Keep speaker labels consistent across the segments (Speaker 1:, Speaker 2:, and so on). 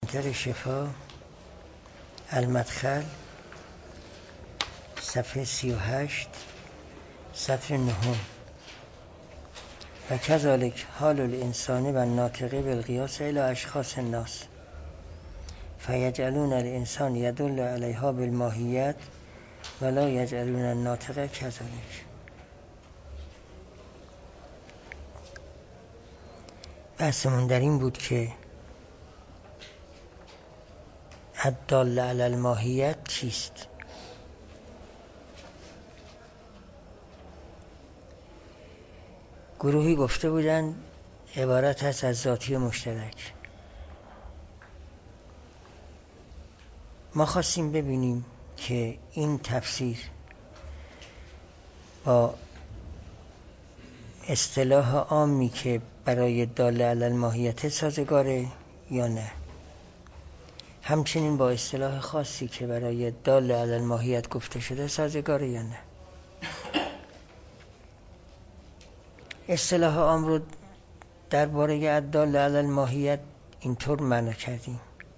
Speaker 1: منتر شفا المدخل صفحه 38 سطر 9 و کذالک حال الانسان و الناطق بالقیاس الی اشخاص الناس فیجعلون الانسان یدل علیها بالماهیت ولا یجعلون الناطق کذالک. بحثمون در این بود که الدال علی الماهیت چیست؟ گروهی گفته بودن عبارت هست از ذاتی مشترک. ما خواستیم ببینیم که این تفسیر با اصطلاح عامی که برای دال علی الماهیت سازگاره یا نه، همچنین با اصطلاح خاصی که برای دال علی الماهیت گفته شده سازگاره یا نه. اصطلاح عام رو درباره الدال علی الماهیت اینطور معنا کردیم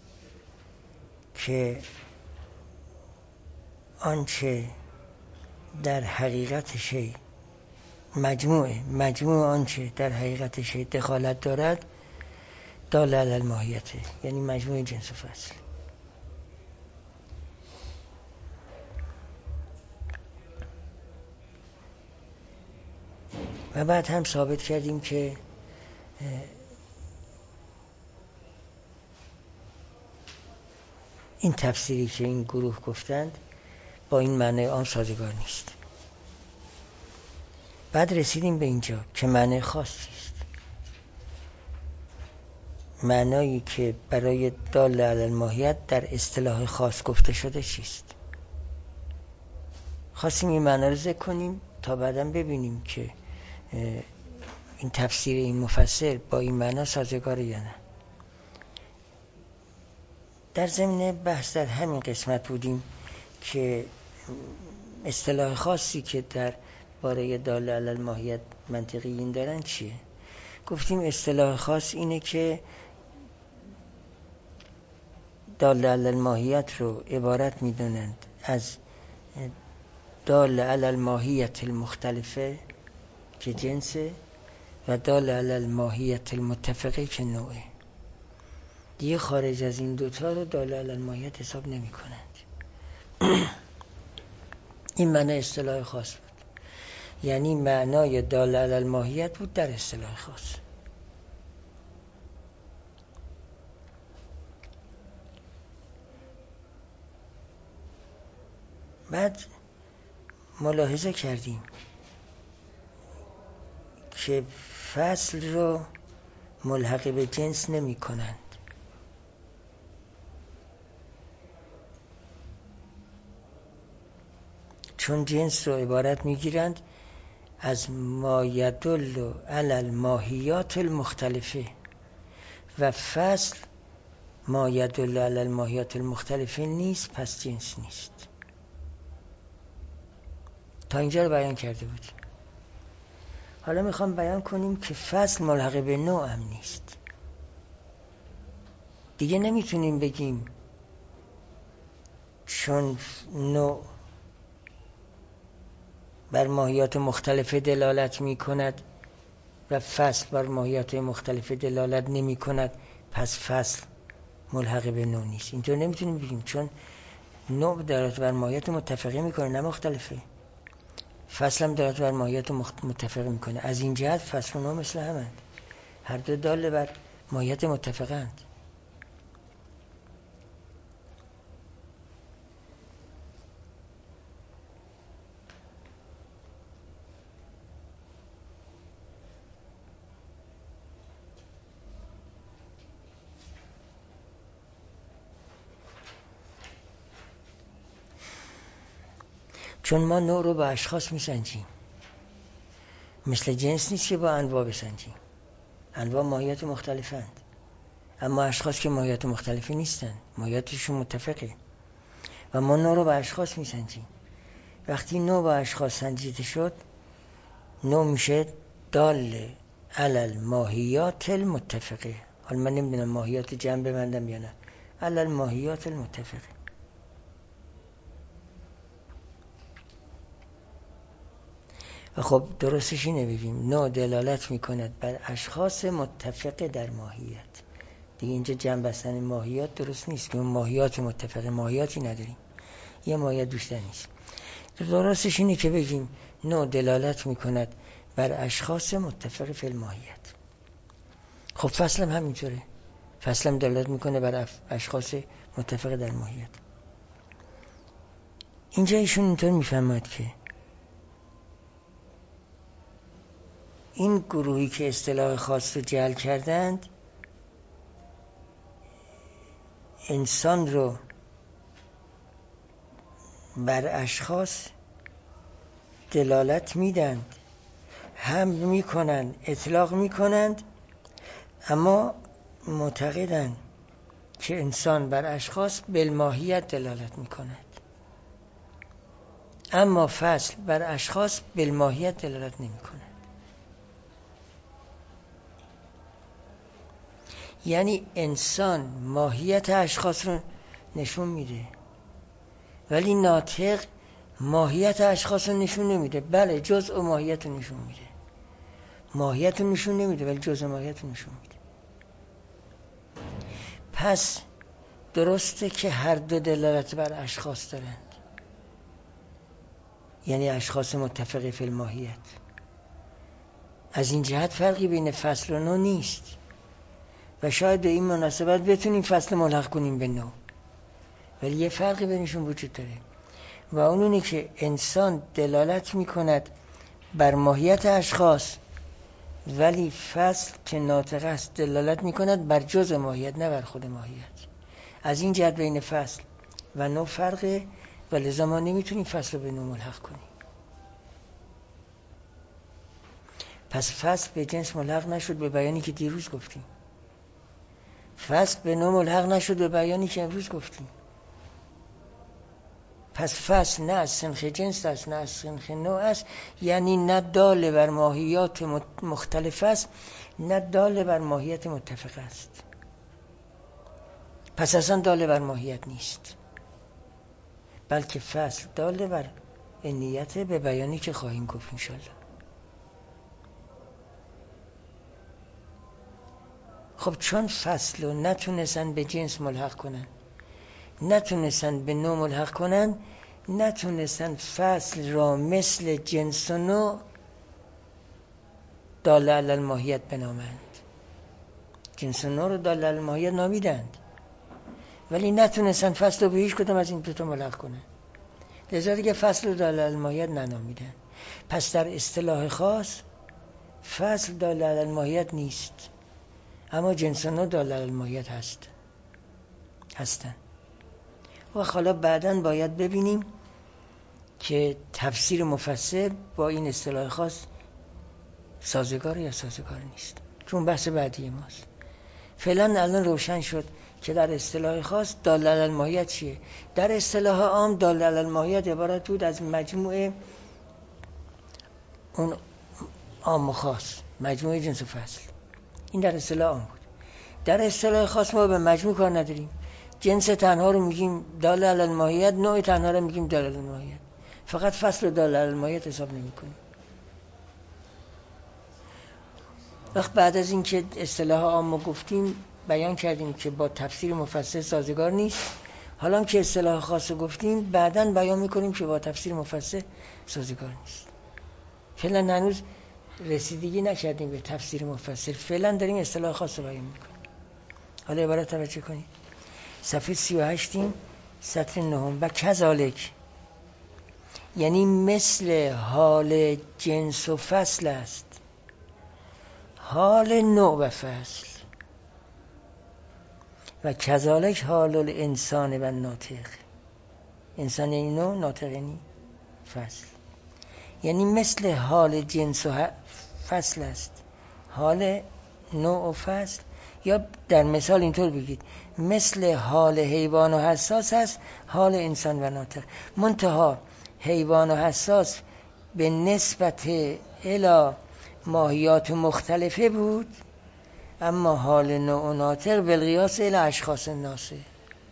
Speaker 1: که آنچه در حقیقت شی مجموع آنچه در حقیقت شی دخالت دارد دال علی الماهیته، یعنی مجموع جنس و فصل. و بعد هم ثابت کردیم که این تفسیری که این گروه گفتند با این معنی آن سازگار نیست. بعد رسیدیم به اینجا که معنی خاصی است. معنایی که برای دال علی الماهیت در اصطلاح خاص گفته شده چیست؟ خواستیم این معنی رو ذکر کنیم تا بعداً ببینیم که این تفسیر این مفسر با این معنی سازگاره یا نه. در ضمن بحث در همین قسمت بودیم که اصطلاح خاصی که در باره دال علی الماهیت منطقیین دارن چیه؟ گفتیم اصطلاح خاص اینه که دال علی الماهیت رو عبارت میدونند از دال علی الماهیت المختلفه که جنسه و دال علی الماهیت المتفقه که نوعه. دیگه خارج از این دوتا رو دال علی الماهیت حساب نمی کنند. این معنی اصطلاح خاص بود، یعنی معنای دال علی الماهیت بود در اصطلاح خاص. بعد ملاحظه کردیم که فصل رو ملحق به جنس نمی کنند، چون جنس رو عبارت می گیرند از ما یدل علی الماهیات المختلفه و فصل ما یدل علی الماهیات المختلفه نیست، پس جنس نیست. تا اینجا رو بیان کرده بودیم. حالا میخوام بیان کنیم که فصل ملحق به نوع هم نیست. دیگه نمیتونیم بگیم چون نوع بر ماهیات مختلفه دلالت میکند و فصل بر ماهیات مختلفه دلالت نمی کند پس فصل ملحق به نوع نیست. اینطور نمیتونیم بگیم، چون نوع دلالت بر ماهیات متفقه میکنه نه مختلفه. فصل هم دلالت بر ماهیات متفقه میکنه. از این جهت فصل و نوع مثل همند، هر دو دال بر ماهیات متفقه اند. چون ما نوع رو با اشخاص میسنجیم، مثل جنس نیست که با انواع بسنجیم. انواع ماهیت مختلفند، اما اشخاص که ماهیت مختلفی نیستن، ماهیتشون متفقه و ما نوع رو با اشخاص میسنجیم. وقتی نوع با اشخاص سنجیده شد، نوع میشه دال علی الماهیات المتفقه. حالا من نمیدونم ماهیات جمع ببندم یا نه، علی الماهیات المتفقه. و خب درستش اینه بگیم نوع دلالت میکند بر اشخاص متفقه در ماهیت. دیگه اینجا جمع بستن ماهیات درست نیست که ماهیات متفقه ماهیاتی نداریم، یه ماهیت بیشتر نیست. درستش اینه که بگیم نوع دلالت میکند بر اشخاص متفقه فی الماهیت. خب فصل هم همینطوره، فصل هم دلالت میکنه بر اشخاص متفقه در ماهیت. اینجا ایشون اینطور میفهمد که این گروهی که اصطلاح خاص رو جعل کردند انسان رو بر اشخاص دلالت میدند، هم میکنند، اطلاق میکنند، اما معتقدند که انسان بر اشخاص بالماهیت دلالت میکند، اما فصل بر اشخاص بالماهیت دلالت نمیکند. یعنی انسان ماهیت اشخاص رو نشون میده ولی ناطق ماهیت اشخاص رو نشون نمیده. بله جزء ماهیت رو نشون میده، ماهیت رو نشون نمیده ولی جزء ماهیت رو نشون میده. پس درسته که هر دو دلالت بر اشخاص دارند، یعنی اشخاص متفقه فی الماهیت. از این جهت فرقی بین فصل و نوع نیست و شاید به این مناسبت بتونیم فصل ملحق کنیم به نوع، ولی یه فرقی بینشون وجود داره و اون اینه که انسان دلالت میکند بر ماهیت اشخاص ولی فصل که ناطق است دلالت میکند بر جزء ماهیت نه بر خود ماهیت. از این جهت بین فصل و نوع فرقه و لذا ما نمیتونیم فصل رو به نوع ملحق کنیم. پس فصل به جنس ملحق نشد به بیانی که دیروز گفتیم، فصل به نوع ملحق نشد به بیانی که امروز گفتیم. پس فصل نه از سنخ جنس است نه از سنخ نوع است، یعنی نه دال بر ماهیات مختلف است نه دال بر ماهیت متفق است. پس اصلا دال بر ماهیت نیست، بلکه فصل دال بر نیت به بیانی که خواهیم گفت انشالله. خب چون فصل رو نتونستن به جنس ملحق کنن، نتونستن به نوع ملحق کنن، نتونستن فصل را مثل جنس و نوع دال علی الماهیت بنامند. جنس و نوع رو دال علی الماهیت نامیدند ولی نتونستن فصل رو به هیچ کدام از این دو تا ملحق کنن، لذا دیگه فصل رو دال علی الماهیت ننامیدن. پس در اصطلاح خاص فصل دال علی الماهیت نیست، اما جنس و نوع دال علی الماهیت هستن. و حالا بعداً باید ببینیم که تفسیر مفسر با این اصطلاح خاص سازگار یا سازگار نیست، چون بحث بعدی ماست. فعلا الان روشن شد که در اصطلاح خاص دال علی الماهیت چیه. در اصطلاح عام دال علی الماهیت عبارت بود از مجموعه اون عام و خاص، مجموعه جنس و فصل. این در اصطلاح عام بود. در اصطلاح خاص ما به مجموع کار نداریم، جنس تنها رو میگیم دال علی الماهیت، نوع تنها رو میگیم دال علی الماهیت، فقط فصل رو دال علی الماهیت حساب نمی‌کنیم. وقت بعد از این که اصطلاح عام گفتیم بیان کردیم که با تفسیر مفسر سازگار نیست، حالا که اصطلاح خاص رو گفتیم بعداً بیان می‌کنیم که با تفسیر مفسر سازگار نیست. فعلا هنوز رسیدگی نکردیم به تفسیر مفسر، فعلا داریم اصطلاح خاص رو بیان می‌کنیم. حالا عبارت توجه کنید، صفحه 38 سطر 9. و کذالک یعنی مثل حال جنس و فصل است حال نوع و فصل، و کذالک حال الانسان و ناطق. انسان یعنی نوع، ناطق یعنی فصل. یعنی مثل حال جنس و فصل است حال نوع و فصل، یا در مثال اینطور بگید مثل حال حیوان و حساس است حال انسان و ناطق. منتها حیوان و حساس به نسبت الی ماهیات مختلفه بود، اما حال نوع و ناطق بالقیاس الی اشخاص ناسه.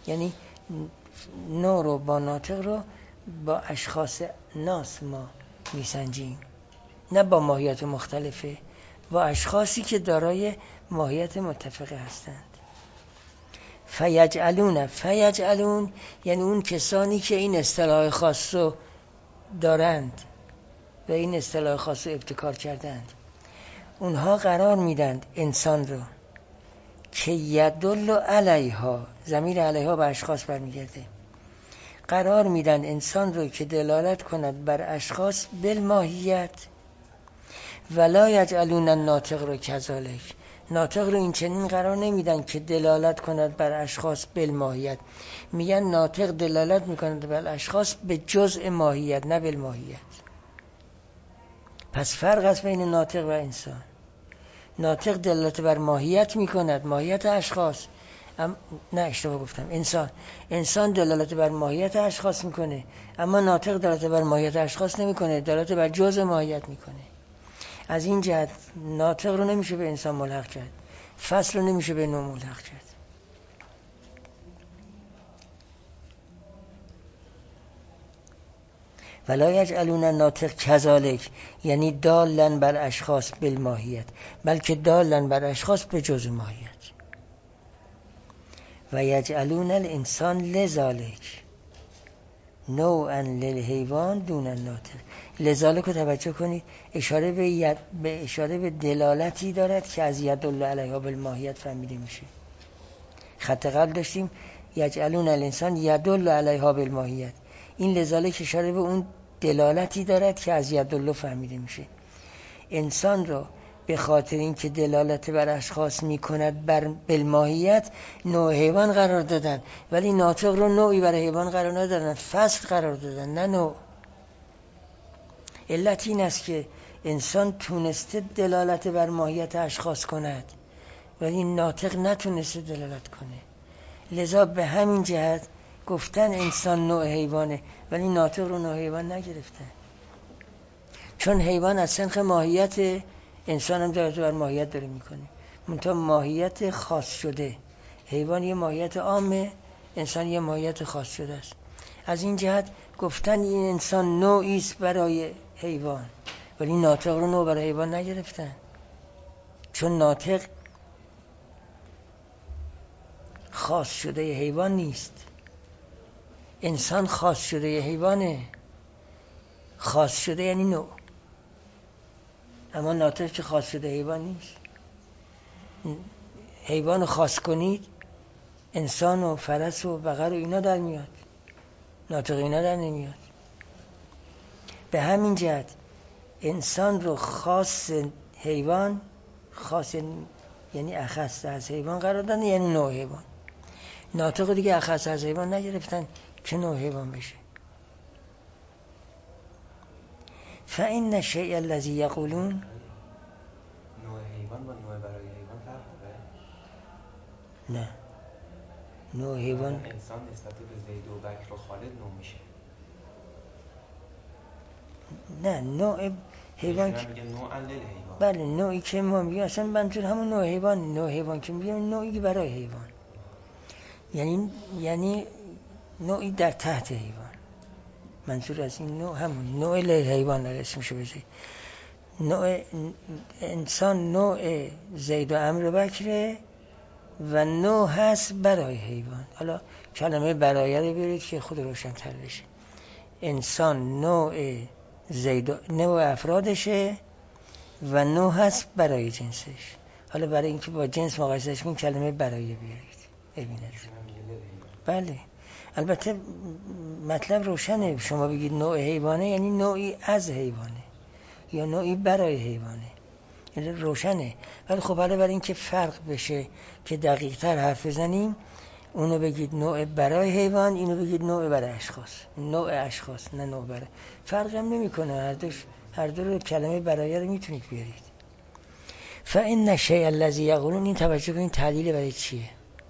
Speaker 1: یعنی نو رو با ناطق رو با اشخاص ناس ما میسنجیم، نه با ماهیت مختلفه، با اشخاصی که دارای ماهیت متفقه هستند. فیجعلون یعنی اون کسانی که این اصطلاح خاص رو دارند و این اصطلاح خاص رو ابتکار کردند، اونها قرار میدند انسان رو که یدل علیها، ضمیر علیها به اشخاص برمیگرده، قرار میدن انسان رو که دلالت کند بر اشخاص بالماهیت، ولا یجعلون الناطق رو کذالک، ناطق رو این چنین قرار نمیدن که دلالت کند بر اشخاص بالماهیت، میگن ناطق دلالت میکند بر اشخاص به جزء ماهیت نه بالماهیت. پس فرق است بین ناطق و انسان. ناطق دلالت بر ماهیت میکند، ماهیت اشخاص، نه اشتباه گفتم، انسان دلالت بر ماهیت اشخاص میکنه، اما ناطق دلالت بر ماهیت اشخاص نمیکنه، دلالت بر جزء ماهیت میکنه. از این جهت ناطق رو نمیشه به انسان ملحق کرد، فصل رو نمیشه به نوع ملحق کرد. ولا یجعلون الناطق کذالک یعنی دالن بر اشخاص بالماهیت، بلکه دالن بر اشخاص به جزء ماهیت. و یجعلون الانسان لذالک نوعا للحیوان دون الناطق. لذالک رو توجه کنید، اشاره به دلالتی دارد که از یدل علیها بالماهیت فهمیده میشه. خط قبل داشتیم یجعلون الانسان یدل علیها بالماهیت، این لذالک اشاره به اون دلالتی دارد که از یدل فهمیده میشه. انسان رو به خاطر اینکه دلالت بر اشخاص میکند بر بالماهیت نوع حیوان قرار دادن، ولی ناطق رو نوعی برای حیوان قرار ندادن، فصل قرار دادن نه نوع. علت این است که انسان تونسته دلالت بر ماهیت اشخاص کند ولی ناطق نتونسته دلالت کنه، لذا به همین جهت گفتن انسان نوع حیوانه ولی ناطق رو نوع حیوان نگرفتن، چون حیوان از سنخ ماهیت، انسان هم دلالت بر ماهیت داره میکنه منتها ماهیت خاص شده. حیوان یه ماهیت عامه، انسان یه ماهیت خاص شده است. از این جهت گفتن این انسان نوعی است برای حیوان ولی ناطق رو نوع برای حیوان نگرفتن، چون ناطق خاص شده حیوان نیست، انسان خاص شده حیوانه. خاص شده یعنی نوع، اما ناطق که خاص شده حیوان نیست. حیوان رو خاص کنید انسان و فرس و بقر و اینا در میاد، ناطق اینا در نمیاد. به همین جهت انسان رو خاص حیوان، خاص یعنی اخص از حیوان قرار دادن، یعنی نوع حیوان. ناطق دیگه اخص از حیوان نگرفتن که نوع حیوان بشه. فإن الشیء الذی یقولون،
Speaker 2: نوع حیوان با نوع برای حیوان فرق داره؟
Speaker 1: نه نوع حیوان
Speaker 2: انسان نسبت به زید و بکر و خالد نوع میشه.
Speaker 1: نه نوع حیوان که
Speaker 2: میگه نوعا للحیوان،
Speaker 1: بله نوعی که ما میگیم اصلا منظور همون نوع حیوان. نوع حیوان که میگیم نوعی که برای حیوان، یعنی نوعی در تحت حیوان. منظور از این نوع همون نوع للحیوان اسمشو بذاری. نوع انسان نوع زید و عمرو و بکره و نوع هست برای حیوان. حالا کلمه برای رو برید که خود روشن تر بشه. انسان نوع نوع افرادشه و نوع هست برای جنسش. حالا برای اینکه با جنس مقایسهش کنید کلمه برای بیارید ببینید. بله البته مطلب روشنه، شما بگید نوع حیوانه یعنی نوعی از حیوانه یا نوعی برای حیوانه، یعنی روشنه. ولی خب حالا برای اینکه فرق بشه که دقیق تر حرف بزنیم، اونو بگید نوع برای حیوان، اینو بگید نوع برای اشخاص. نوع اشخاص نه نوع برای. فرق هم نمی کنه، هر دو رو کلمه برای رو میتونید بیارید. فإن الشیء الذی یقولون، این توجه کنید تعلیل برای چیه.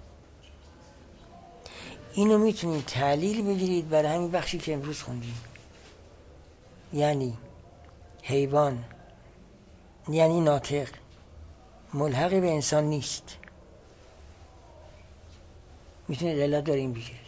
Speaker 1: اینو میتونید تعلیل بگیرید برای همین بخشی که امروز خوندیم، یعنی حیوان یعنی ناطق، ملحق به انسان نیست. میتونید علت داریم بگیرید.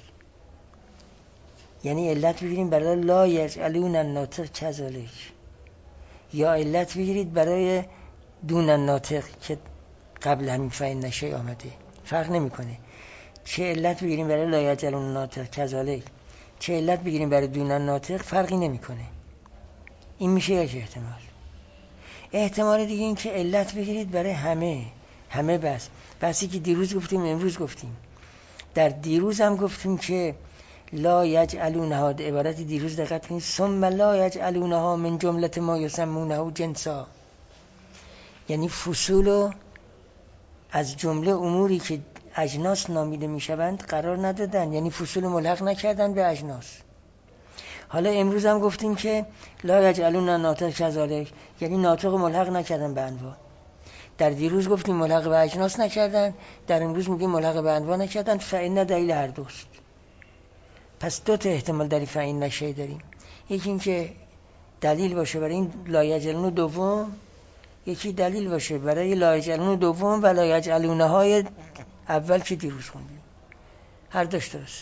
Speaker 1: یعنی علت بگیریم برای لا یجعلون الناطق کذالک، یا علت بگیرید برای دون الناطق که قبل همین فعل نشه آمده، فرق نمیکنه. چه علت بگیریم برای لا یجعلون الناطق کذالک، چه علت بگیریم برای دون الناطق، فرقی نمیکنه. این میشه یک احتمال. احتمال دیگه این که علت بگیرید برای همه بسی که دیروز گفتیم امروز گفتیم. در دیروز هم گفتیم که لا یجعلونها، عبارت دیروز دقت کنید، ثم لا یجعلونها من جملة ما یسمونه جنسا، یعنی فصول از جمله اموری که اجناس نامیده میشوند قرار ندادن، یعنی فصول ملحق نکردن به اجناس. حالا امروز هم گفتیم که لا یجعلون الناطق کذالک، یعنی ناطق ملحق نکردن به انواع. در دیروز گفتیم ملحق به اجناس نکردن، در امروز میگیم ملحق به انواع نکردن. فإن دلیل هر دوست. پس دو تا احتمال در فإن نشه داریم. یکی این که دلیل باشه برای این لا یجعلون دوم، یکی دلیل باشه برای لا یجعلون دوم و لا یجعلونهای اول که دیروز خوندیم. هر دوش درست.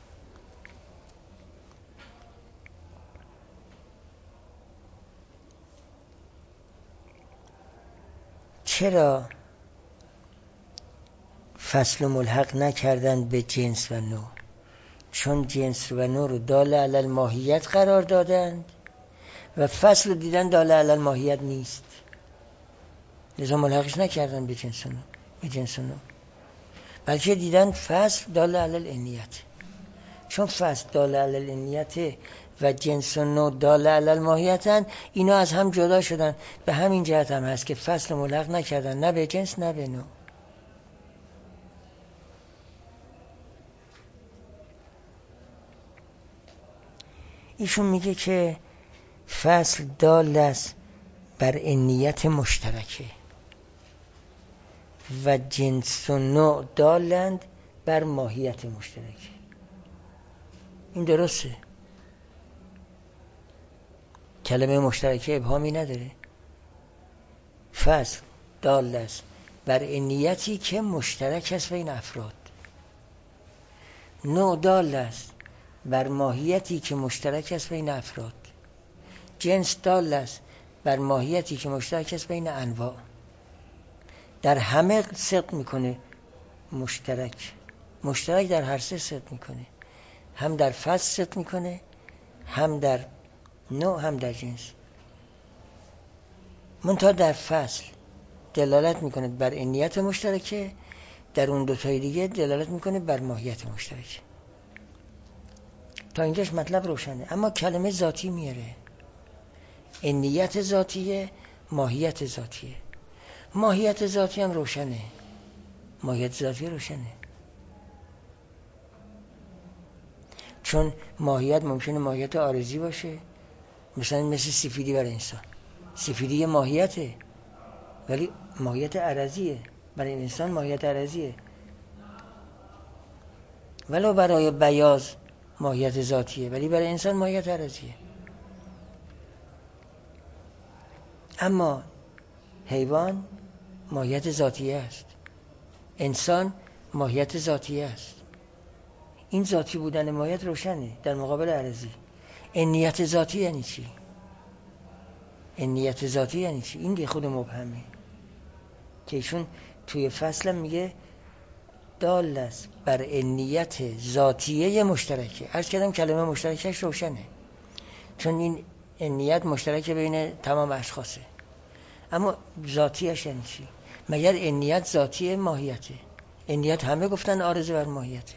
Speaker 1: چرا فصل و ملحق نکردن به جنس و نوع؟ چون جنس و نوع رو دال علی الماهیت قرار دادند و فصل رو دیدن دال علی الماهیت نیست، لذا ملحقش نکردن به جنس و نوع، بلکه دیدن فصل دال علی الانیت. چون فصل دال علی الانیت و جنس و نوع دال علی الماهیتن، اینا از هم جدا شدن. به همین جهت هم هست که فصل ملحق نکردن نه به جنس نه به نوع. ایشون میگه که فصل دال است بر انیت مشترکه و جنس و نوع دالند بر ماهیت مشترکه. این درسته. کلمه مشترکه ابهامی نداره. فصل دال است بر انیتی که مشترک است بین افراد. نوع دال است بر ماهیتی که مشترک است بین افراد. جنس دال است بر ماهیتی که مشترک است بین انواع. در همه صدق میکنه. مشترک در هر سه صدق میکنه. هم در فصل صدق میکنه، هم در نوع، هم در جنس. منتها در فصل دلالت میکنه بر انیت مشترکه، در اون دوتای دیگه دلالت میکنه بر ماهیت مشترکه. تا اینجاش مطلب روشنه. اما کلمه ذاتی میاره. انیت ذاتیه، ماهیت ذاتیه. ماهیت ذاتی هم روشنه. ماهیت ذاتی روشنه. چون ماهیت ممکنه ماهیت عارضی باشه، مثل سفیدی برای انسان. سفیدی ماهیته ولی ماهیت عرضیه. برای انسان ماهیت عرضیه. ولو برای بیاض ماهیت ذاتیه ولی برای انسان ماهیت عرضیه. اما حیوان ماهیت ذاتیه است، انسان ماهیت ذاتیه است. این ذاتی بودن ماهیت روشنه در مقابل عرضی. انیت ذاتی یعنی چی؟ انیت ذاتی یعنی چی؟ این دیگه خود مبهمه که ایشون توی فصل میگه دال است بر انیت ذاتیه مشترکه. عرض کردم کلمه مشترکش روشنه، چون این انیت مشترک بین تمام اشخاصه. اما ذاتیش یعنی چی؟ مگر انیت ذاتی ماهیته؟ انیت همه گفتن عارضه بر ماهیته.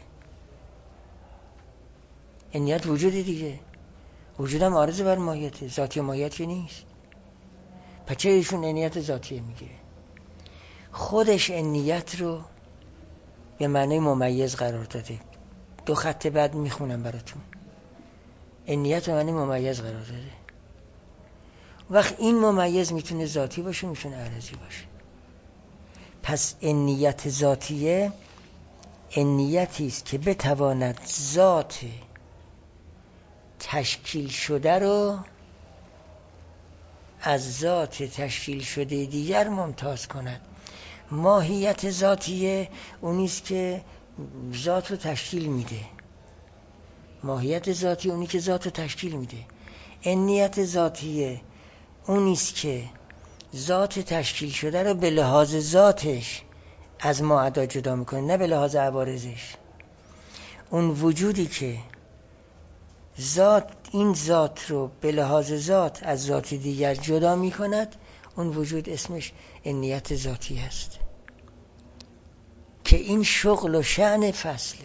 Speaker 1: انیت وجودی دیگه، وجودم عارضه بر ماهیته، ذاتی ماهیتی نیست. پس چه ایشون انیت ذاتیه میگیره؟ خودش انیت رو به معنی ممیز قرار داده. 2 خط بعد میخونم براتون. انیت به معنی ممیز قرار داده. وقت این ممیز میتونه ذاتی باشه، میتونه عرضی باشه. پس انیت ذاتیه انیتی است که بتواند ذات تشکیل شده رو از ذات تشکیل شده دیگر ممتاز کند. ماهیت ذاتیه اونیست که ذات رو تشکیل میده. ماهیت ذاتی اونی که ذات رو تشکیل میده. انیت ذاتیه اونیست که ذات تشکیل شده رو به لحاظ ذاتش از معدا جدا میکنه، نه به لحاظ عوارضش. اون وجودی که این ذات رو به لحاظ ذات از ذات دیگر جدا میکند، اون وجود اسمش انیت ذاتی هست که این شغل و شأن فصله.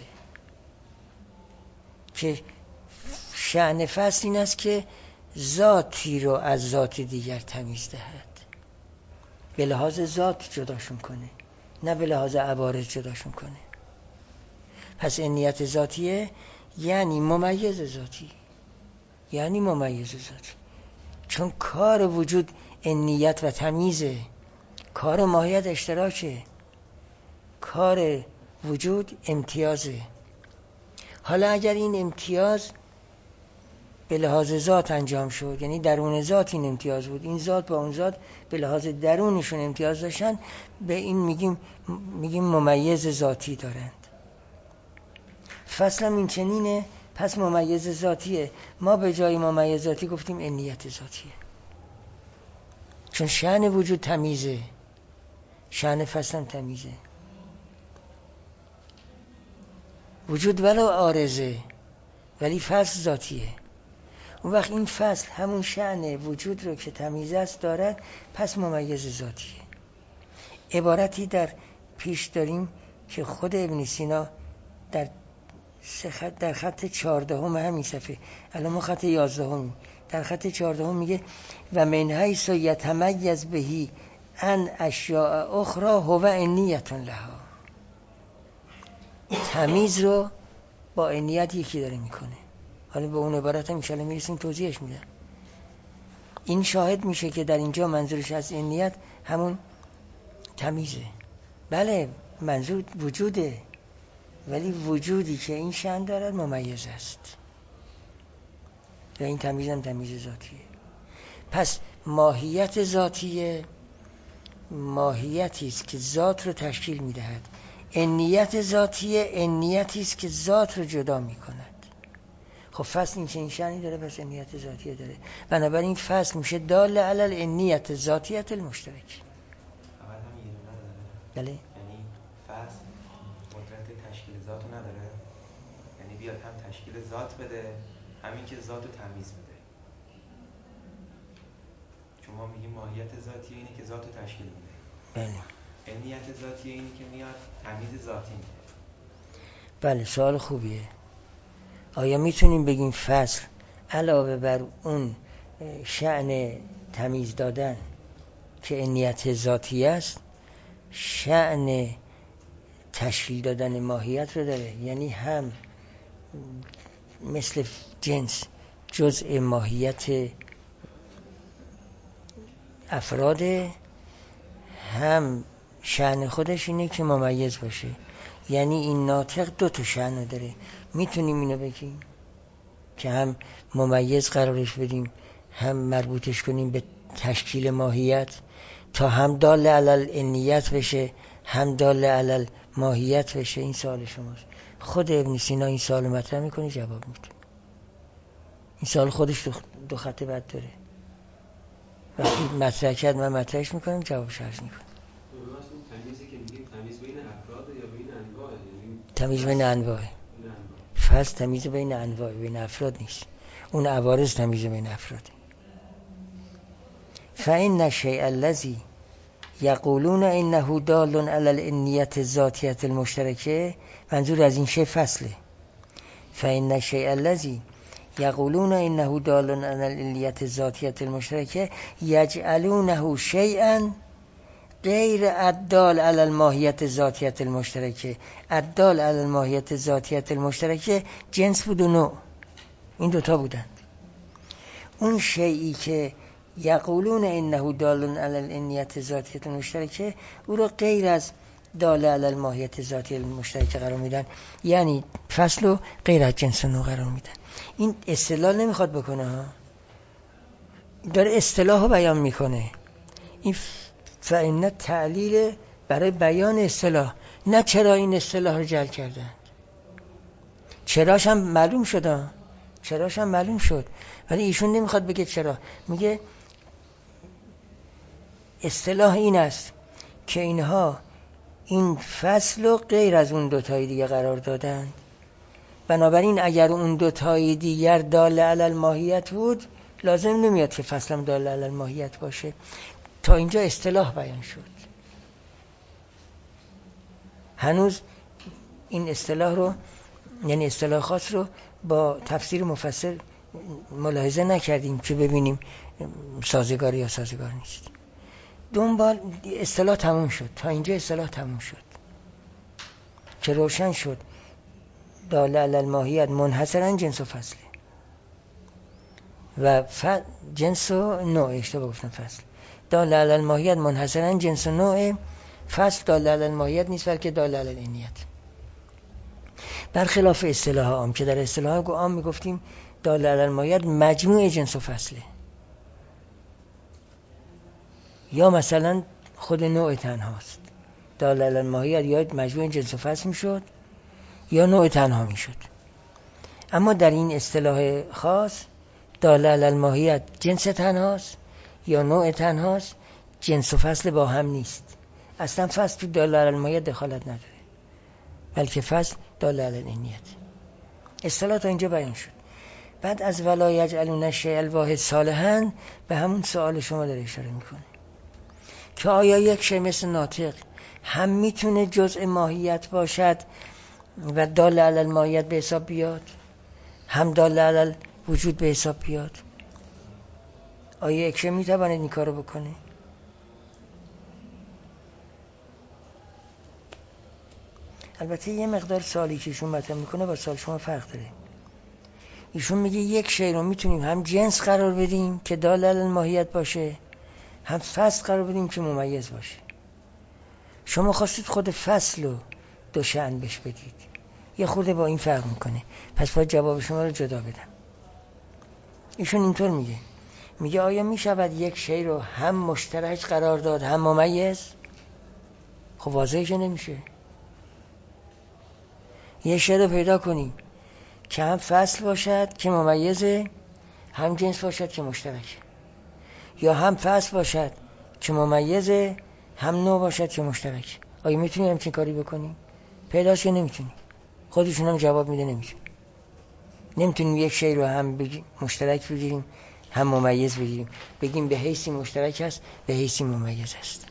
Speaker 1: که شأن فصل این است که ذاتی رو از ذات دیگر تمیز دهد، به لحاظ ذات جداشون کنه، نه به لحاظ عوارض جداشون کنه. پس انیت ذاتیه یعنی ممیز ذاتی، یعنی ممیز ذاتی. چون کار وجود انیت و تمیزه، کار ماهیت اشتراکه، کار وجود امتیازه. حالا اگر این امتیاز به لحاظ ذات انجام شد، یعنی درون ذات این امتیاز بود، این ذات با اون ذات به لحاظ درونشون امتیاز داشتن، به این میگیم ممیز ذاتی دارند. فصلم این چنینه، پس ممیز ذاتیه. ما به جای ممیز ذاتی گفتیم انیت ذاتیه، چون شأن وجود تمیزه، شأن فصلم تمیزه. وجود ولو عارضه ولی فصل ذاتیه. اون وقت این فصل همون شأن وجود رو که تمیز است دارد، پس ممیز ذاتیه. عبارتی در پیش داریم که خود ابن سینا در خط 14 همین صفحه، الان ما خط 11 در خط 14 میگه و من حیث یتمیز بهی ان اشیاء اخرى هو انیت لها. تمیز رو با انیت یکی داره میکنه. حالا به اون عبارت هم انشاءالله میرسیم توضیحش میدم. این شاهد میشه که در اینجا منظورش از انیت همون تمیزه. بله منظور وجوده، ولی وجودی که این شأن دارد ممیز است و این تمیز هم تمیز ذاتیه. پس ماهیت ذاتیه ماهیتی است که ذات رو تشکیل میدهد. انیت ذاتیه انیتی است که ذات رو جدا میکند. خب فصل این چنین شأنی داره، پس انیت ذاتیه داره. بنابراین فصل میشه دال علی الانیت ذاتیت المشترک. بله.
Speaker 2: یعنی فصل قدرت تشکیل ذات رو نداره، یعنی بیاد هم تشکیل ذات بده، همین که ذات رو تمیز بده. چون ما میگیم ماهیت ذاتی اینه که ذات رو تشکیل میده.
Speaker 1: بله.
Speaker 2: انیت ذاتی اینه که میاد تمیز ذاتی میده.
Speaker 1: بله سوال خوبیه. آیا میتونیم بگیم فصل علاوه بر اون شأن تمیز دادن که انیت ذاتی است، شأن تشکیل دادن ماهیت رو داره؟ یعنی هم مثل جنس جزء ماهیت افراد، هم شأن خودش اینه که ممیز باشه. یعنی این ناطق دو تا شأن داره. میتونیم اینو بگیم که هم ممیز قرارش بدیم، هم مربوطش کنیم به تشکیل ماهیت تا هم دال علی الانیت بشه، هم دال علی ماهیت بشه. این سوال شماست. خود ابن سینا این سوال مطرح میکنه، جواب میده. این سوال خودش دو خط بعد داره. وقتی مطرح کرد من مطرحش میکنم، جوابش عرض میکنم.
Speaker 3: تمیزی که میگیم تمیز بین افراد یا بین انواع؟
Speaker 1: تمیز بین انواع. فصل تمیز بین انواع، بین افراد نیست. اون عوارض تمیز بین افراد. فإن الشيء الذي یقولون انه دال علی الانیت الذاتیه المشترکه، منظور از این شی فصله. فإن الشيء الذي یقولون انه دال علی الانیت الذاتیه المشترکه یجعلونه شیئا غیر الدال علی الماهیت الذاتیه المشترکه. الدال علی الماهیت الذاتیه المشترکه جنس بود و نوع، این دوتا بودند. اون شیئی که یقولون انه دال علی الانیت الذاتیه المشترکه، او رو غیر از دال علی الماهیت الذاتیه المشترکه قرار میدن، یعنی فصل رو غیر از جنس نوع قرار میدن. این اصطلاح نمیخواد بکنه ها، داره اصطلاح رو بیان میکنه. این فإن تعلیل برای بیان اصطلاح، نه چرا این اصطلاح رو جعل کردن. چراش هم معلوم شد، ولی ایشون نمیخواد بگه چرا. میگه اصطلاح این است که اینها این فصل رو غیر از اون دوتای دیگه قرار دادن، بنابراین اگر اون دوتای دیگر دال علی الماهیت بود لازم نمیاد که فصلم دال علی الماهیت باشه. تا اینجا اصطلاح بیان شد. هنوز این اصطلاح رو، یعنی اصطلاح خاص رو با تفسیر مفصل ملاحظه نکردیم که ببینیم سازگار یا سازگار نیست. دنبال اصطلاح تموم شد. تا اینجا اصطلاح تموم شد که روشن شد دال علی الماهیت منحصرا جنس و فصله و جنس و نوع. اشتباه گفتم فصل. دال علی الماهیت منحصرا جنس و نوع، فصل دال علی الماهیت نیست بلکه دال علی العینیت. برخلاف اصطلاح عام که در اصطلاح عام میگفتیم دال علی الماهیت مجموع جنس و فصله، یا مثلا خود نوع تنهاست. دال علی الماهیت یا مجموع جنس و فصل میشد یا نوع تنها میشد. اما در این اصطلاح خاص دال علی الماهیت جنس تنهاست یا نوع تنهاست، جنس و فصل با هم نیست. اصلا فصل تو دال علی الماهیت دخالت نداره، بلکه فصل دال علی العینیت. اصطلاح تا اینجا بیان شد. بعد از ولا یجعلون الشیء الواحد صالحا به همون سوال شما داره اشاره میکنه که آیا یک شی مثل ناطق هم میتونه جزء ماهیت باشد و دال علی الماهیت به حساب بیاد، هم دال علی وجود به حساب بیاد؟ آیا یک شی میتواند این کارو بکنه؟ البته یه مقدار سوالی که ایشون مطرح میکنه با سوال شما فرق داره. ایشون میگه یک شی رو میتونیم هم جنس قرار بدیم که دال علی الماهیت باشه، هم فصل قرار بدیم که ممیز باشه. شما خواستید خود فصل رو دو شأن بهش بدید، یه خورده با این فرق میکنه، پس باید جواب شما رو جدا بدم. ایشون اینطور میگه آیا میشود یک شی رو هم مشترک قرار داد هم ممیز؟ خب واضحه که نمیشه. یه شی رو پیدا کنیم که هم فصل باشد که ممیزه، هم جنس باشد که مشترک، یا هم فصل باشد که ممیزه، هم نوع باشد که مشترک. آیا میتونیم همچین کاری بکنیم؟ پیداش که نمیتونیم. خودشون هم جواب میده نمیتونیم. نمیتونیم یک شی رو هم مشترک بگیریم هم ممیز بگیریم، بگیم به حیثی مشترک است به حیثی ممیز است.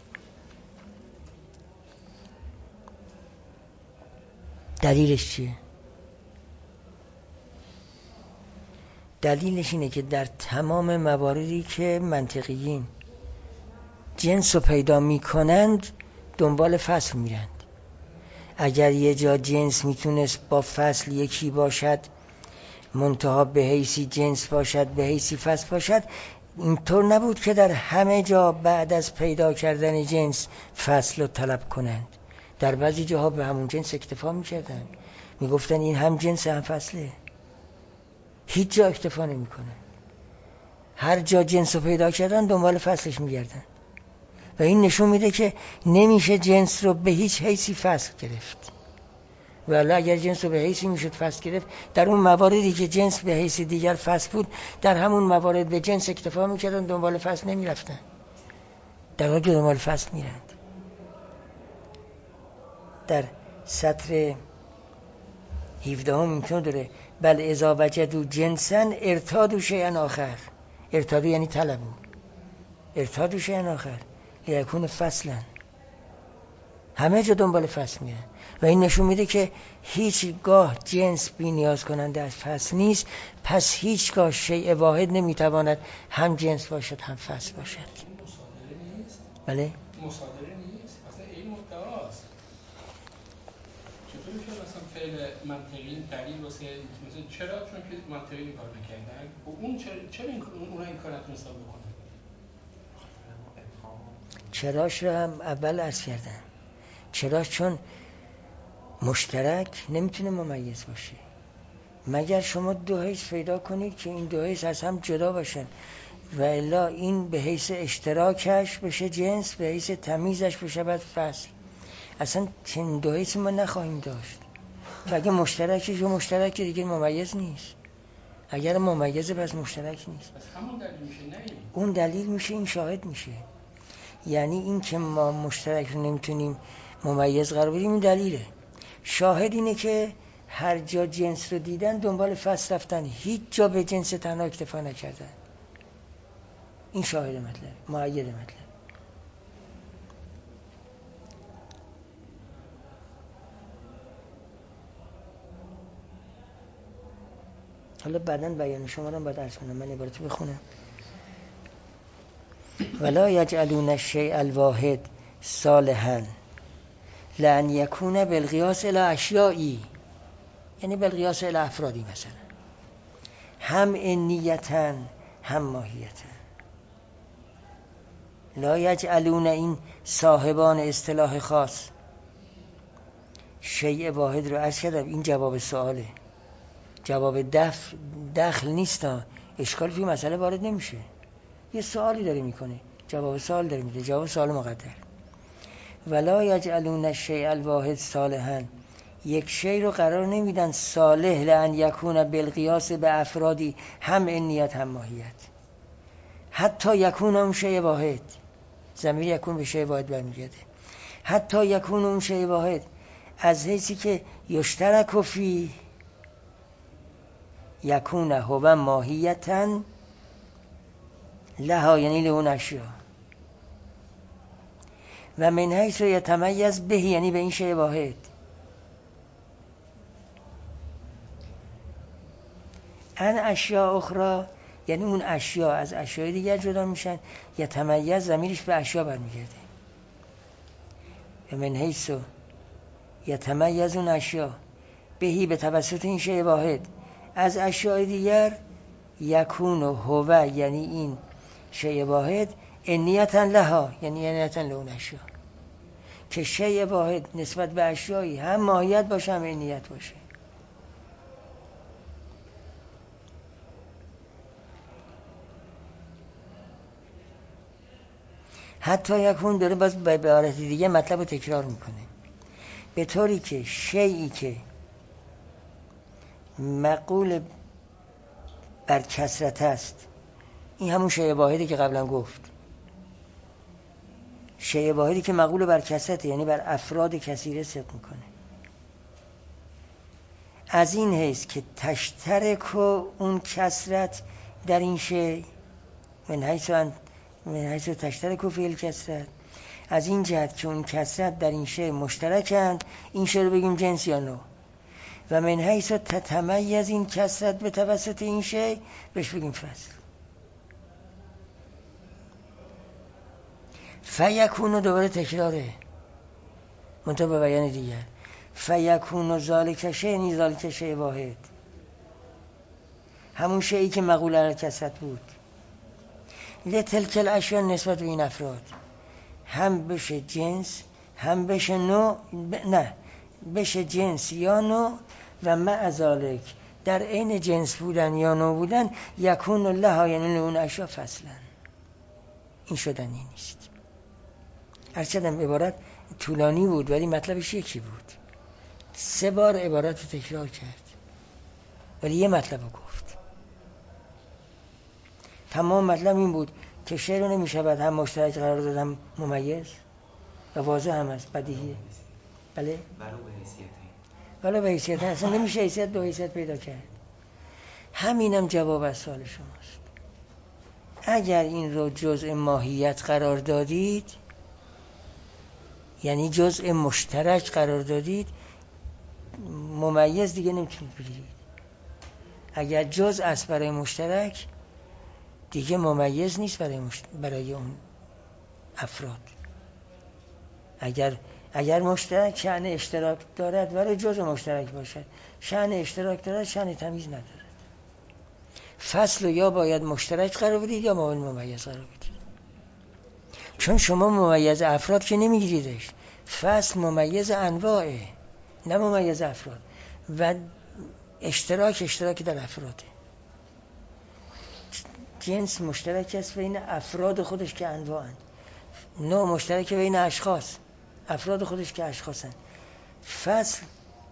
Speaker 1: دلیلش چیه؟ دلیلش اینه که در تمام مواردی که منطقیین جنس رو پیدا میکنند دنبال فصل میرند. اگر یه جا جنس میتونست با فصل یکی باشد، منتها به حیثی جنس باشد به حیثی فصل باشد، اینطور نبود که در همه جا بعد از پیدا کردن جنس فصل رو طلب کنند. در بعضی جاها به همون جنس اکتفا میکردن، میگفتن این هم جنس هم فصله، هیچ جا اکتفا نمیکنن. هر جا جنس رو پیدا کردن دنبال فصلش میگردن و این نشون میده که نمیشه جنس رو به هیچ حیثی فصل گرفت. ولی اگر جنس رو به حیثی میشد فصل گرفت، در اون مواردی که جنس به حیث دیگر فصل بود، در همون موارد به جنس اکتفا میکردن، دنبال فصل نمیرفتن، در حالی که دنبال فصل میرند. در سطر 17 اینطور داره بل اذا وجدوا جنسا ارتادوا شیئا آخر. ارتادوا یعنی طلبوا، ارتادوا شیئا آخر لیکون فصلا. همه جا دنبال فصل میرن و این نشون میده که هیچگاه جنس بی نیاز کننده از فصل نیست، پس هیچگاه شیء واحد نمیتواند هم جنس باشد هم فصل باشد. بله؟
Speaker 4: مصادره نیست، اصلا این مدعاست. چطور میشه مثلا فعل منطقی دلیل واسه مثلا چرا؟ چون که منطقی این کار نکردن و اون چرا اونا این کار نتونستن بکنن؟
Speaker 1: چراش رو هم اول عرض کردم. چراش چون مشترک نمیتونه ممیز باشه مگر شما دو حیث پیدا کنید که این دو حیث از هم جدا باشن، و الا این به حیث اشتراکش بشه جنس، به حیث تمیزش بشه بعد فصل. اصلا چنین دویسی ما نخواهیم داشت که اگه مشترکه مشترک دیگه ممیز نیست، اگر ممیزه پس مشترک نیست.
Speaker 4: پس همون دلیل میشه، نه این.
Speaker 1: اون دلیل میشه، این شاهد میشه. یعنی این که ما مشترک رو نمیتونیم ممیز قرار بدیم این دلیله. شاهد اینه که هر جا جنس رو دیدن دنبال فصل رفتن، هیچ جا به جنس تنها اکتفا نکردن. این شاهد مطلب، مؤید مطلب. حالا بعداً بیان شما رو باید عرض کنم، من عبارتو بخونم. ولا یجعلون الشیء الواحد صالحا لأن یکون بالقیاس الی اشیائی، یعنی بالقیاس الی افرادی، مثلا هم نیتاً هم ماهیتاً. لا یجعلون، این صاحبان اصطلاح خاص، شیء واحد رو عرض کردم، این جواب سواله، جواب دخل نیست، اشکال فی مسئله وارد نمیشه. یه سوالی داره میکنه، جواب سوال داره میده، جواب سوال مقدر. ولا یجعلون الشیء الواحد صالحا، یک شی رو قرار نمیدن صالح لأن یکون بالقیاس به افرادی، هم نیت هم ماهیت. حتی یکون اون شیء واحد، ضمیر یکون به شیء واحد برمیگرده. حتی یکون اون شیء واحد از حیثی که یشترک فی یکون هو ماهیتا لها، یعنی لون اشیا، و من حیث یتمیز به، یعنی به این شیء واحد. ان اشیاء اخرى، یعنی اون اشیا از اشیاء دیگر جدا میشن. یتمیز ضمیرش به اشیا برمیگرده. و من حیث یتمیز اون اشیا بهی، به توسط این شیء واحد از اشیاء دیگر، یکون هو، یعنی این شیء واحد، نیتا لها، یعنی نیتا لون اشیا، که شیء واحد نسبت به اشیایی هم ماهیت باشه هم نیت باشه. حتی یکون داره باز به عبارت دیگه مطلب رو تکرار میکنه، به طوری که شیئی که مقول بر کثرت است، این همون شیء واحدی که قبلا گفت، شیء واحدی که مقول بر کثرت، یعنی بر افراد کثیره صدق میکنه، از این حیث که تشترک اون کثرت در این شیء، من حیث تشترک فی الکثرت، از این جهت که اون کثرت در این شیء مشترکند، این شیء رو بگیم جنس یا نوع. و من حیث تتمیز این کثرت به توسط این شیء، بهش بگیم فصل. فیکون دوباره تکراره، منطقه به بیان دیگر. فیکون ذالک شیء، یعنی ذالک شیء واحد، همون شیئی که مقول بر کثرت بود. لتلک الاشیاء، نسبت به این افراد، هم بشه جنس هم بشه نوع، نه بشه جنس یا نوع، و مع ذالک در عین جنس بودن یا نوع بودن، یکون لها، یعنی اون اشیاء فصلا. این شدنی نیست. هرچندم عبارت طولانی بود ولی مطلبش یکی بود. 3 بار عبارت رو تکرار کرد ولی یه مطلب رو گفت. تمام مطلب این بود که شیء رو نمی‌شود هم مشترک قرار دادم ممیز، و واضح هم است، بدیهیه. بله؟ ولو به حیثیت اصلا نمیشه حیثیت دو حیثیت پیدا کرد. همینم جواب از سوال شماست. اگر این رو جزء ماهیت قرار دادید، یعنی جزء مشترک قرار دادید، ممیز دیگه نمیتونید بگیرید. اگر جزء است برای مشترک، دیگه ممیز نیست برای اون افراد. اگر مشترک شأن اشتراک دارد ولی جزء مشترک باشد، شأن اشتراک دارد، شأن تمیز ندارد. فصل یا باید مشترک قرار بدید یا باید ممیز قرار بدید. چون شما ممیز افراد که نمیگیریدش، فصل ممیز انواعه، نه ممیز افراد، و اشتراک در افراده. جنس مشترک است بین افراد خودش که انواعن، نوع مشترک بین اشخاص، افراد خودش که اشخاصن. فصل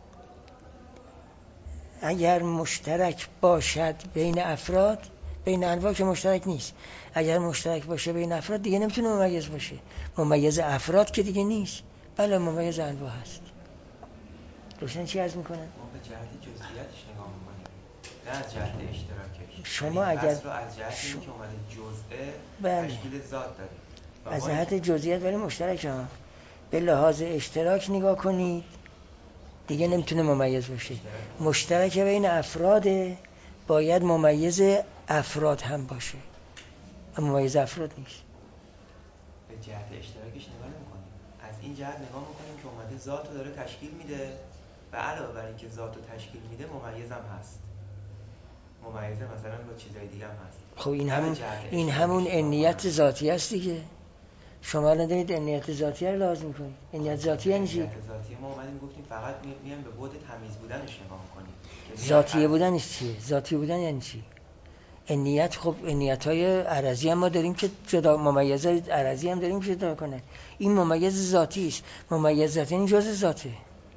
Speaker 1: اگر مشترک باشد بین افراد، بین انواع که مشترک نیست، اگر مشترک باشه بین افراد دیگه نمیتونه ممیز باشه. ممیز افراد که دیگه نیست، بله ممیز انواع هست. روشن چی عرض میکنن؟
Speaker 2: ما به جهت جزئیاتش نگاه میکنیم، نه از جهت اشتراکش.
Speaker 1: شما
Speaker 2: یعنی
Speaker 1: اگر
Speaker 2: فصل رو از جهت این که اومده جزئه
Speaker 1: بله.
Speaker 2: تشکیل ذات داره
Speaker 1: از جهت جزئیات ولی مشترک ها. به لحاظ اشتراک نگاه کنید دیگه نمیتونه ممیز باشه. مشترک بین افراده، باید ممیز افراد هم باشه، اما ممیز افراد نیست.
Speaker 2: به جهت اشتراکش نگاه نمی‌کنیم، از این جهت نگاه می‌کنیم که اومده ذات رو داره تشکیل میده و علاوه بر اینکه ذات رو تشکیل میده ممیز هم هست. ممیزه مثلا با چیزای دیگه هم هست.
Speaker 1: خب این همون عینیت ذاتی است دیگه. شما الان دارید عینیت ذاتی رو لازم می‌کنید. عینیت ذاتی یعنی چی؟
Speaker 2: عینیت ذاتی ما اومدیم گفتیم فقط میایم به بعد تمیز بودنش نگاه می‌کنیم.
Speaker 1: ذاتی بودنش چیه؟ ذاتی بودن یعنی چی؟ عینیت، خب عینیت‌های عرضی هم ما داریم که جدا، ممیزات عرضی هم داریم که جدا کنه. این ممیز ذاتی است. ممیز ذاتی یعنی جزء ذاته.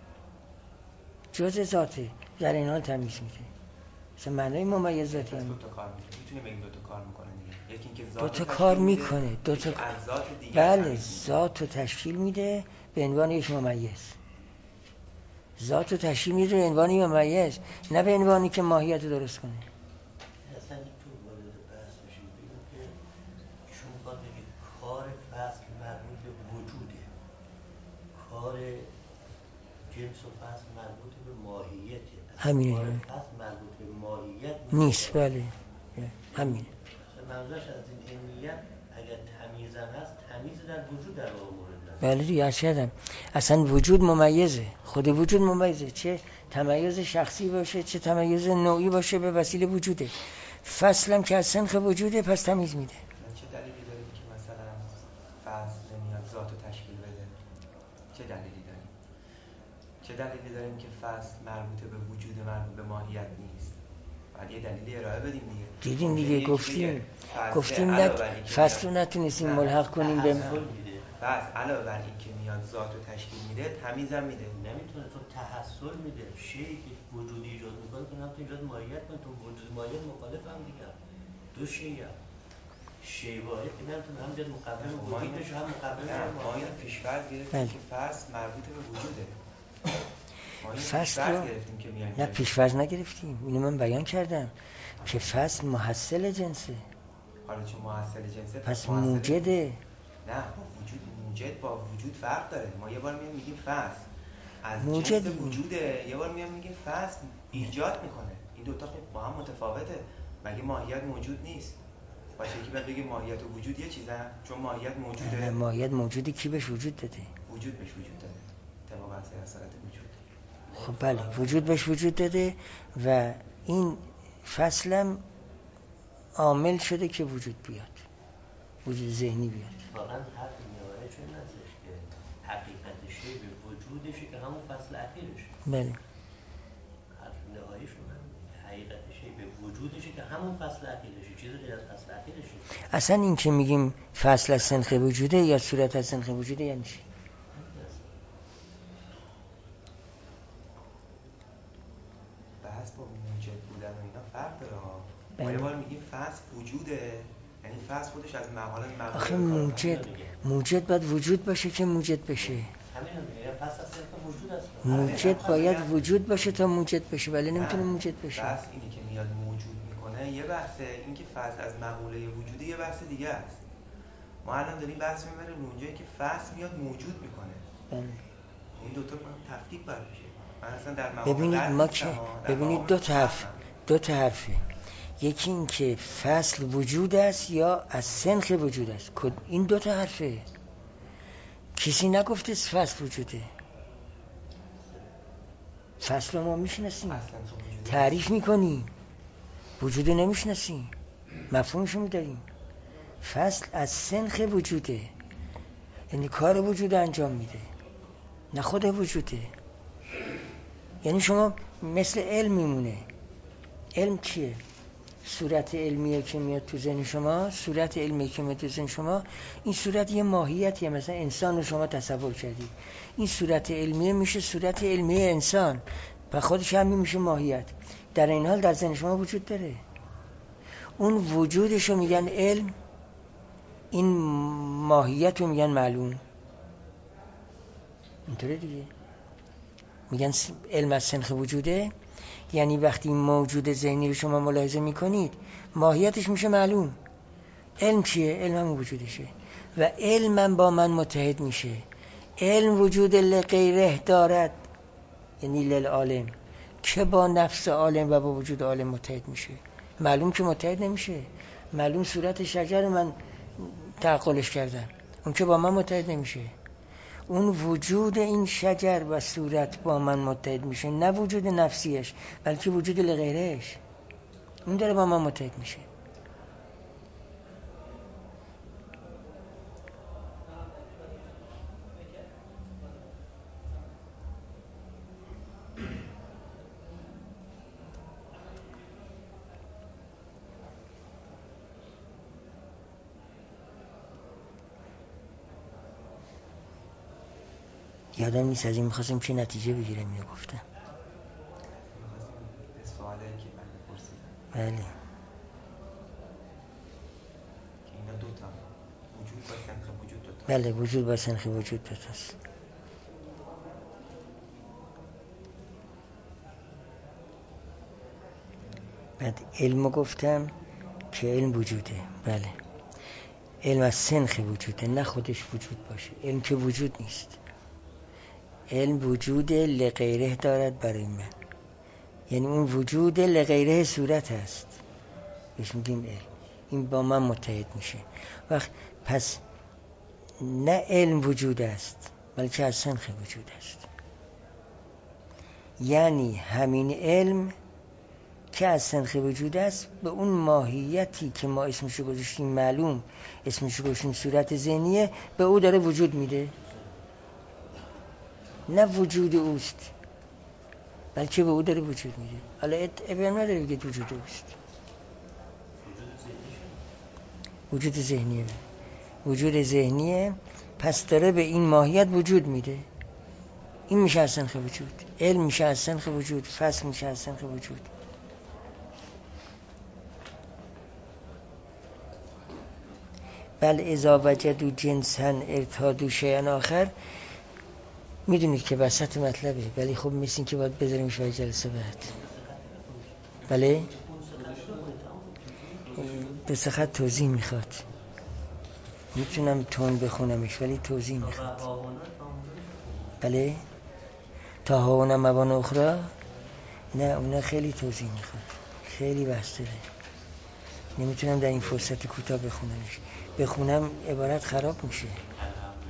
Speaker 1: جزء ذاته. در این حال تمیز میده. مثلا معنای ممیز ذاتی هم
Speaker 2: دو تا کار می‌کنه. می‌تونیم بگیم دو تا کار می‌کنه دیگه. یکی اینکه
Speaker 1: دو
Speaker 2: ذات
Speaker 1: تا کار میکنه، دو تا
Speaker 2: از ذات دیگه
Speaker 1: بله ذات رو تشکیل میده به عنوان یک ممیز. ذات رو تشکیل میده به عنوان یک ممیز، نه به عنوانی که ماهیت رو درست کنه.
Speaker 5: اصلا تو وارد بحث میشیم بگیم که شما باید بگید کار فصل مربوط به وجوده، کار جنس و فصل مربوط به ماهیته.
Speaker 1: همینه.
Speaker 5: کار فصل مربوط به ماهیت
Speaker 1: نیست. بله همینه.
Speaker 5: منظورش از این عینیت اگر تمیز هم هست، تمیز در وجود در واقع مورد
Speaker 1: بله دیگه عرض اصلا وجود ممیزه، خود وجود ممیزه، چه تمایز شخصی باشه چه تمایز نوعی باشه به وسیله وجوده. فصلم که از سنخ وجوده پس تمیز میده.
Speaker 2: چه دلیلی داریم که مثلا فصل نمیاد ذات رو تشکیل بده؟ چه دلیلی داریم؟ چه دلیلی داریم که فصل مربوط به وجود، مربوط به ماهیت نیست؟ باید یه دلیلی ارائه بدیم دیگه.
Speaker 1: دیدیم دیگه، گفتیم نه فصل رو نتونستیم ملحق کنیم به
Speaker 2: فصل علاوه بر این که میاد ذات رو تشکیل میده تمیزم میده.
Speaker 5: نمیتونه تو تحصل میده شیئی که وجودی ایجاد میکنه که نمیتونه ایجاد ماهیت کنه. تو وجود ماهیت مخالف هم دیگه دو شیئی هم شیئی واحد که نمیتونه هم بیاد مقابل وجود بشه هم مقابل
Speaker 2: ما این پیش‌فرض گرفتیم که فصل مربوط به وجوده.
Speaker 1: فصل رو نه پیش‌فرض نگرفتیم، اینو من بیان کردم که فصل محصل جنسه.
Speaker 2: حالا چون محصل جنسه
Speaker 1: پس موجده.
Speaker 2: نه با وجود، موجد با وجود فرق داره. ما یه بار میگیم فصل از
Speaker 1: موجد
Speaker 2: جنس وجوده، یه بار میگیم فصل ایجاد میکنه. این دوتا خب با هم متفاوته. مگه ماهیت موجود نیست؟ باشه یکی بعد بگه ماهیت و وجود یه چیزه، چون ماهیت موجوده.
Speaker 1: نه ماهیت موجوده، کی بهش وجود داده؟
Speaker 2: وجود بهش وجود داده. طبق بحث اصالت وجود.
Speaker 1: خب بله وجود بهش وجود داده و این فصلم عامل شده که وجود بیاد، وجود ذهنی بیاد.
Speaker 5: واقعا حرف میاره چون نزدش که حقیقت شی به وجودشه که همون فصل اخیرشه.
Speaker 1: بله
Speaker 5: حرف نهاییشون هم حقیقت شی به وجودشه که همون فصل اخیرشه، چیزی غیر از فصل اخیرشه.
Speaker 1: اصلا این که میگیم فصل از سنخ وجوده یا صورت از سنخ وجوده یعنی چی؟
Speaker 2: بحث با موجد بودن و اینا فرق داره ها. ما یه بار میگیم فصل وجوده، یعنی فصل خودش از مقاله
Speaker 1: آخه موجد باید وجود باشه که موجد بشه. موجد باید وجود باشه تا موجد بشه، ولی نمیتونه موجد بشه.
Speaker 2: بحث اینی که میاد موجود میکنه یه بحثه، این که فصل از مقوله وجودی یه بحث دیگه است. ما الان داریم بحث میبریم اونجایی که فصل میاد موجود میکنه. این دوتا تفکیک باید بشه.
Speaker 1: ببینید ما که ببینید دو تا حرفه. یکی این که فصل وجود است یا از سنخ وجود است. این دو تا حرفه. کسی نگفته فصل وجوده. فصل ما میشناسیم، تعریف میکنیم، وجود نمیشناسیم، مفهومشو میداریم. فصل از سنخ وجوده، یعنی کار وجود انجام میده، نه خود وجوده. یعنی شما مثل علم میمونه. علم چیه؟ صورت علمیه که میاد تو ذهن شما، صورت علمیه که میاد تو ذهن شما، این صورت یه ماهیتیه. مثلا انسان رو شما تصور کردید، این صورت علمیه میشه صورت علمیه انسان، و خودش همین میشه ماهیت. در این حال در ذهن شما وجود داره، اون وجودش رو میگن علم، این ماهیت رو میگن معلوم. اینطوره دیگه، میگن علم از سنخ وجوده، یعنی وقتی موجود ذهنی رو شما ملاحظه میکنید ماهیتش میشه معلوم. علم چیه؟ علم هم وجودشه و علم با من متحد میشه. علم وجود لغیره دارد، یعنی للعالم، که با نفس عالم و با وجود عالم متحد میشه. معلوم که متحد نمیشه. معلوم صورت شجر من تعقلش کردم، اون که با من متحد نمیشه. اون وجود این شجر و صورت با من متحد میشه، نه وجود نفسیش بلکه وجود لغیرهش، اون داره با من متحد میشه. یادم نیست از این میخواستیم چه نتیجه بگیرم، اینو گفتم.
Speaker 2: به سوالی که من پرسیدم،
Speaker 1: بله،
Speaker 2: که اینا دوتا وجود با سنخ وجود دوتا.
Speaker 1: بله، وجود با سنخ وجود دوتاست. بعد علمو گفتم که علم وجوده. بله، علم از سنخ وجوده، نه خودش وجود باشه. علم که وجود نیست، علم وجود لغیره دارد برای من، یعنی اون وجود لغیره صورت هست، بهش میگیم علم. این با من متحد میشه. وقت پس نه علم وجود است بلکه از سنخ وجود است. یعنی همین علم که از سنخ وجود است به اون ماهیتی که ما اسمشو گذاشتیم معلوم، اسمشو گذاشتیم صورت ذهنیه، به او داره وجود میده. نه وجود اوست بلکه به او داره وجود میده. حالا ابراهیم نداره بگید وجود اوست، وجود ذهنیه. وجود ذهنیه، پس داره به این ماهیت وجود میده. این میشه از سنخ وجود. علم میشه از سنخ وجود، فصل میشه از سنخ وجود. بل اذا وجدوا جنسا ارتادوا شیئا آخر. میدونید که وسط مطلبه، ولی خب مثل که باید بذاریمش برای جلسه بعد. بله، به سخت توضیح میخواد. میتونم تون بخونمش ولی توضیح میخواد. بله، تا ها هنا موان اخرى، نه اونا خیلی توضیح میخواد، خیلی بحث داره. نمیتونم در این فرصت کوتاه بخونمش. بخونم عبارت خراب میشه.